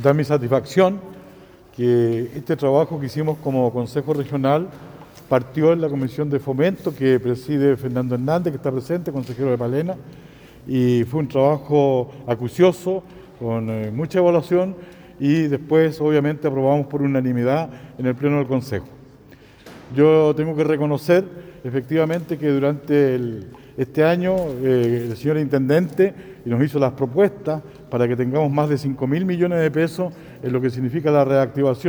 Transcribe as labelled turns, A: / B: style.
A: da mi satisfacción que este trabajo que hicimos como Consejo Regional partió en la Comisión de Fomento que preside Fernando Hernández, que está presente, consejero de Palena, y fue un trabajo acucioso, con mucha evaluación, y después obviamente aprobamos por unanimidad en el Pleno del Consejo. Yo tengo que reconocer efectivamente que durante este año el señor Intendente nos hizo las propuestas para que tengamos más de 5.000 millones de pesos en lo que significa la reactivación